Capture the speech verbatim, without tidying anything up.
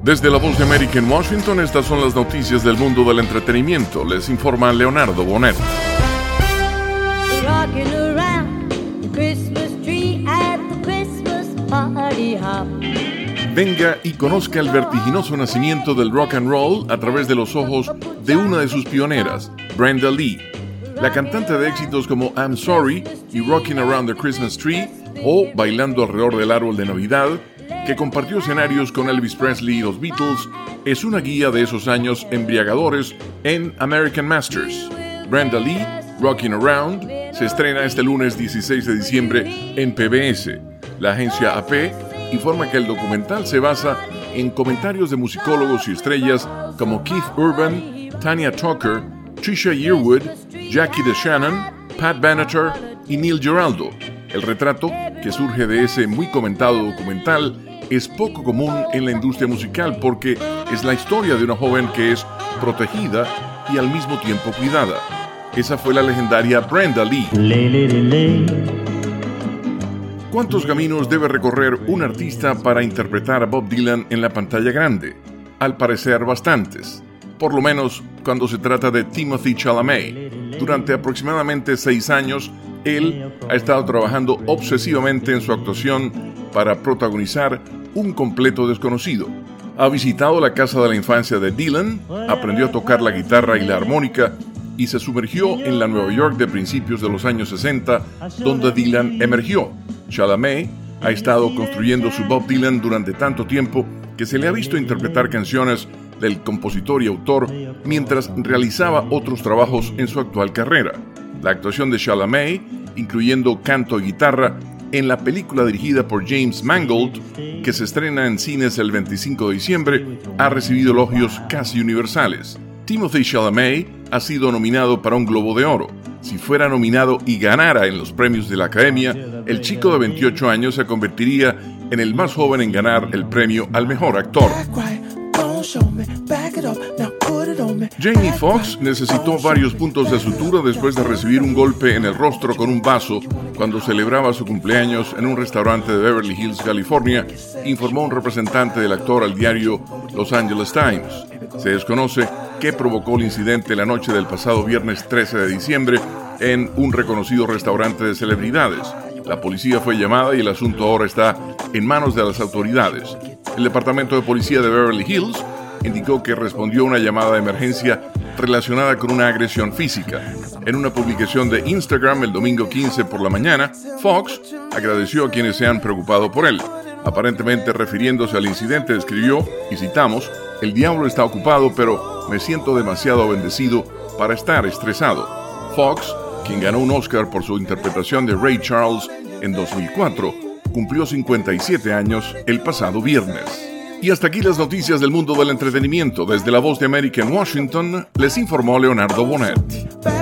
Desde la Voz de América en Washington, estas son las noticias del mundo del entretenimiento. Les informa Leonardo Bonet. Venga y conozca el vertiginoso nacimiento del rock and roll a través de los ojos de una de sus pioneras, Brenda Lee. La cantante de éxitos como I'm Sorry y Rocking Around the Christmas Tree o Bailando alrededor del árbol de Navidad, que compartió escenarios con Elvis Presley y los Beatles, es una guía de esos años embriagadores en American Masters. Brenda Lee, Rocking Around, se estrena este lunes dieciséis de diciembre en P B S. La agencia A P informa que el documental se basa en comentarios de musicólogos y estrellas como Keith Urban, Tanya Tucker, Trisha Yearwood, Jackie DeShannon, Pat Benatar y Neil Giraldo. El retrato, que surge de ese muy comentado documental, es poco común en la industria musical porque es la historia de una joven que es protegida y al mismo tiempo cuidada. Esa fue la legendaria Brenda Lee. Le, le, le, le. ¿Cuántos caminos debe recorrer un artista para interpretar a Bob Dylan en la pantalla grande? Al parecer bastantes. Por lo menos cuando se trata de Timothée Chalamet. Durante aproximadamente seis años, él ha estado trabajando obsesivamente en su actuación para protagonizar un completo desconocido. Ha visitado la casa de la infancia de Dylan, aprendió a tocar la guitarra y la armónica y se sumergió en la Nueva York de principios de los años sesenta, donde Dylan emergió. Chalamet ha estado construyendo su Bob Dylan durante tanto tiempo que se le ha visto interpretar canciones del compositor y autor mientras realizaba otros trabajos en su actual carrera. La actuación de Chalamet, incluyendo canto y guitarra, en la película dirigida por James Mangold, que se estrena en cines el veinticinco de diciembre, ha recibido elogios casi universales. Timothée Chalamet ha sido nominado para un Globo de Oro. Si fuera nominado y ganara en los premios de la Academia, el chico de veintiocho años se convertiría en el más joven en ganar el premio al mejor actor. Jamie Foxx necesitó varios puntos de sutura después de recibir un golpe en el rostro con un vaso cuando celebraba su cumpleaños en un restaurante de Beverly Hills, California, informó un representante del actor al diario Los Angeles Times. Se desconoce qué provocó el incidente la noche del pasado viernes trece de diciembre en un reconocido restaurante de celebridades. La policía fue llamada y el asunto ahora está en manos de las autoridades. El Departamento de Policía de Beverly Hills indicó que respondió a una llamada de emergencia relacionada con una agresión física. En una publicación de Instagram el domingo quince por la mañana, Fox agradeció a quienes se han preocupado por él. Aparentemente refiriéndose al incidente, escribió, y citamos, «El diablo está ocupado, pero me siento demasiado bendecido para estar estresado». Fox, quien ganó un Oscar por su interpretación de Ray Charles en dos mil cuatro, cumplió cincuenta y siete años el pasado viernes. Y hasta aquí las noticias del mundo del entretenimiento. Desde la Voz de América en Washington, les informó Leonardo Bonet.